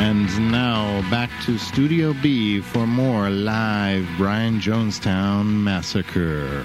And now back to Studio B for more live Brian Jonestown Massacre.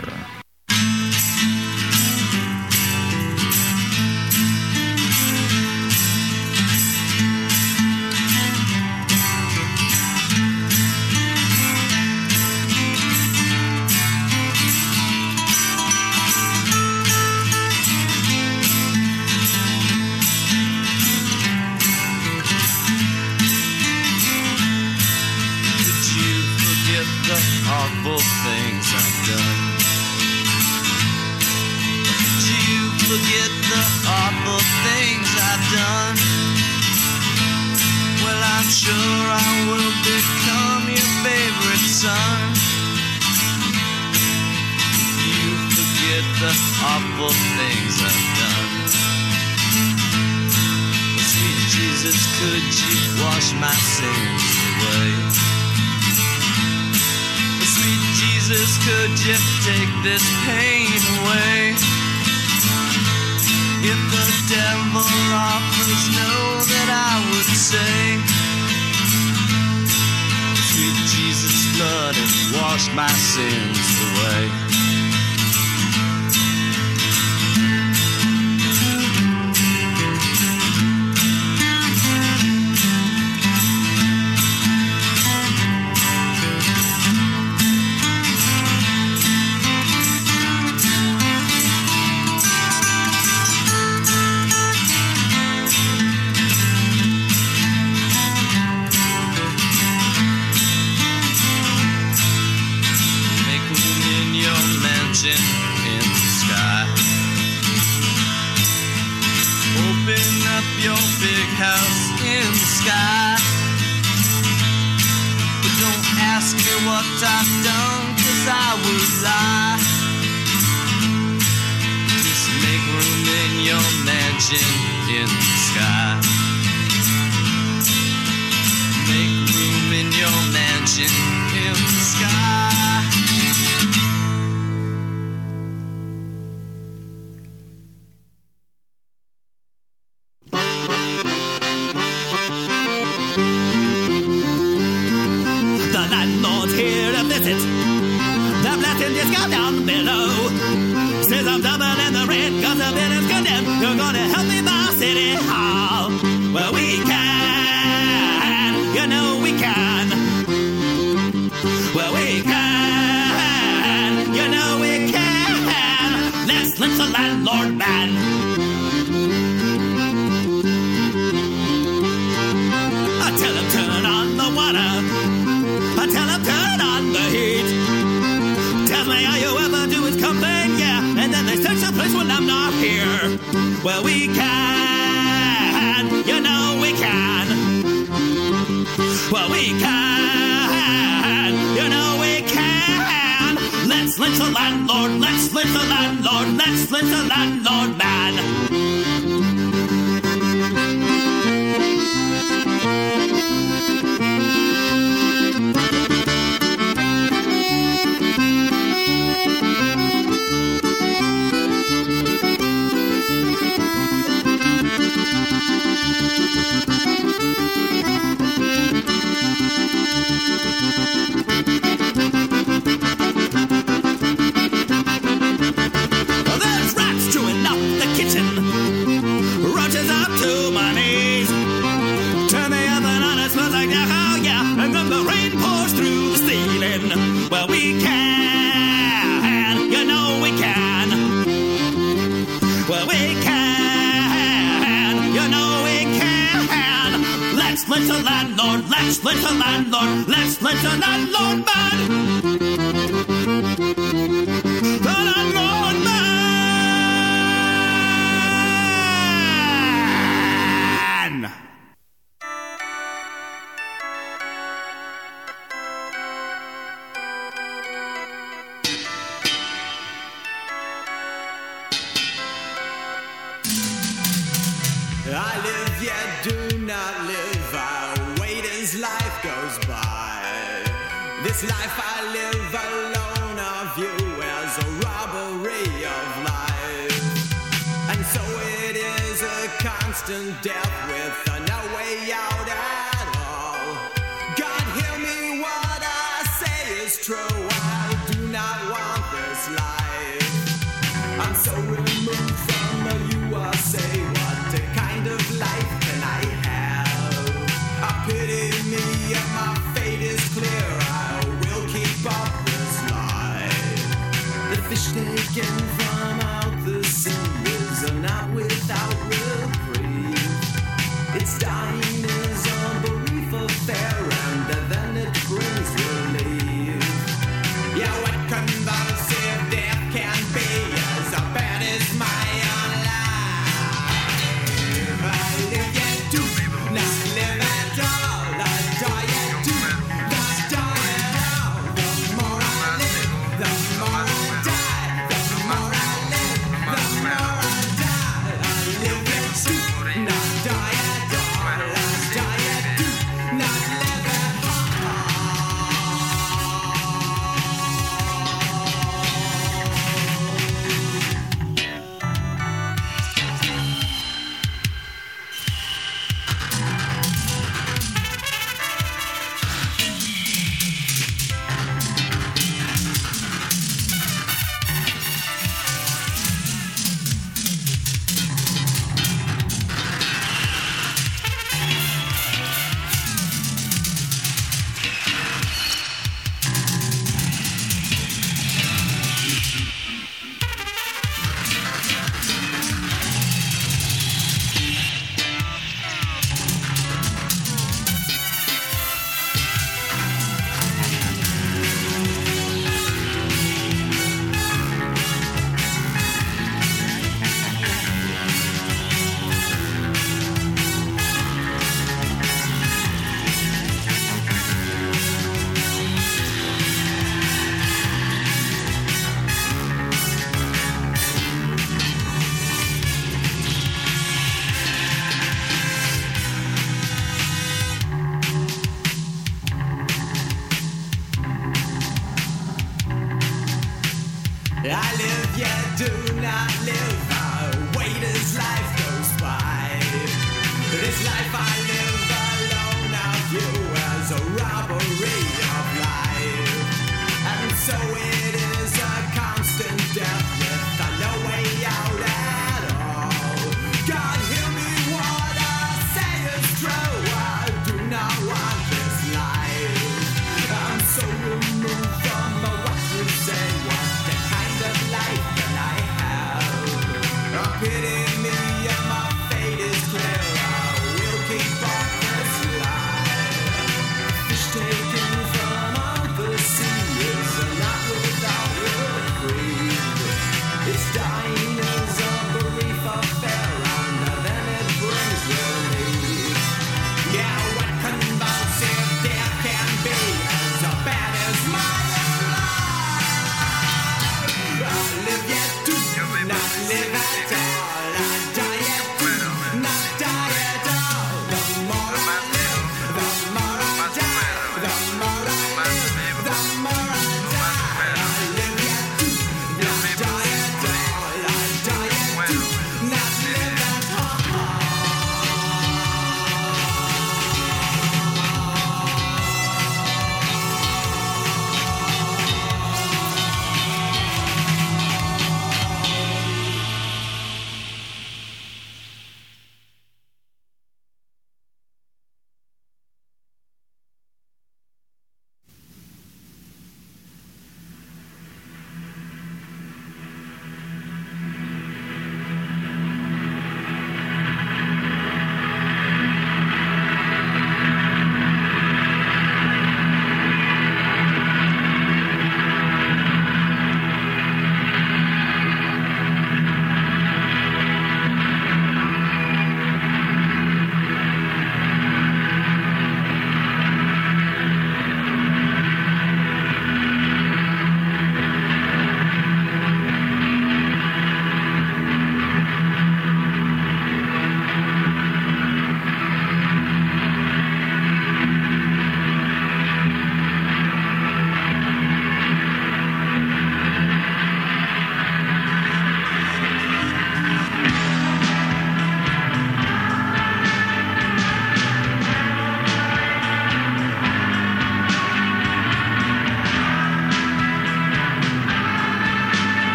Constant death with no way out at all.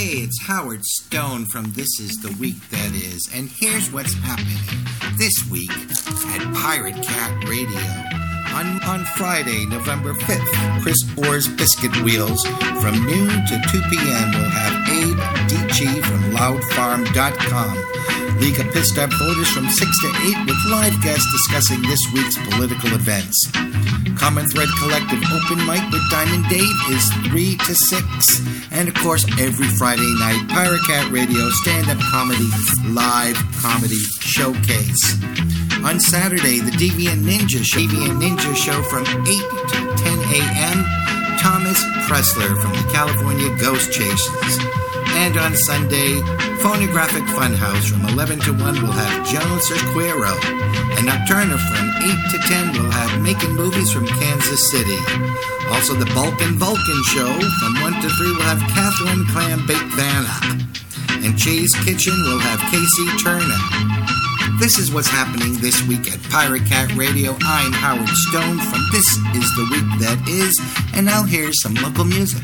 Hey, it's Howard Stone from This Is the Week That Is, and here's what's happening this week at Pirate Cat Radio. On Friday, November 5th, Chris Orr's Biscuit Wheels from noon to 2 p.m. We'll have Abe Dici from loudfarm.com. League of Pissed Up Voters from 6 to 8 with live guests discussing this week's political events. Common Thread Collective Open Mic with Diamond Dave is 3 to 6. And of course, every Friday night, Pirate Cat Radio stand-up comedy, live comedy showcase. On Saturday, the Deviant Ninja Show from 8 to 10 a.m. Thomas Pressler from the California Ghost Chasers. And on Sunday, Phonographic Funhouse from 11 to 1 will have Jones Cerquero. And Nocturna from 8 to 10 will have Making Movies from Kansas City. Also, the Vulcan Show from 1 to 3 will have Catherine Clambake-Vanna. And Cheese Kitchen will have Casey Turner. This is what's happening this week at Pirate Cat Radio. I'm Howard Stone from This Is the Week That Is, and now here's some local music.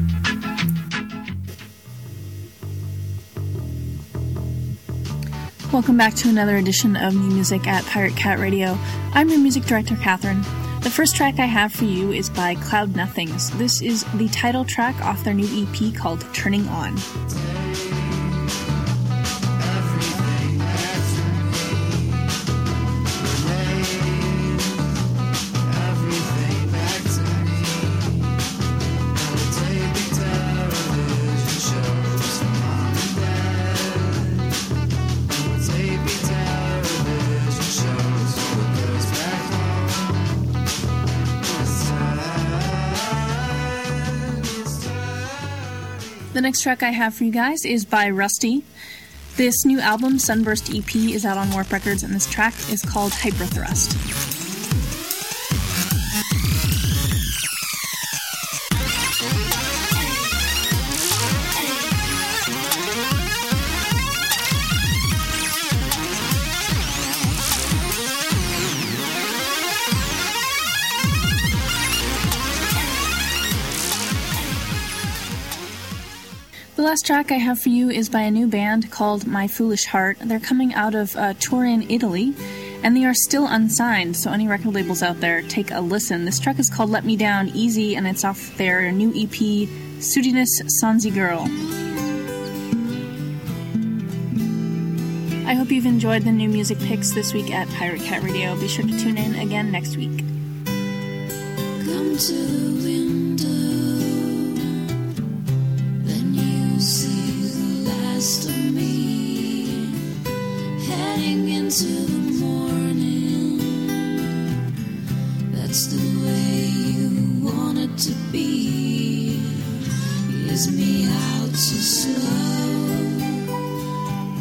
Welcome back to another edition of New Music at Pirate Cat Radio. I'm your music director, Catherine. The first track I have for you is by Cloud Nothings. This is the title track off their new EP called Turning On. The next track I have for you guys is by Rusty. This new album, Sunburst EP, is out on Warp Records, and this track is called Hyperthrust. The last track I have for you is by a new band called My Foolish Heart. They're coming out of a tour in Italy, and they are still unsigned, so any record labels out there, take a listen. This track is called Let Me Down Easy, and it's off their new EP, Sudinus Sanzi Girl. I hope you've enjoyed the new music picks this week at Pirate Cat Radio. Be sure to tune in again next week. Come to the window, then you see the last of me, heading into the morning. That's the way you want it to be. Ease me out so slow.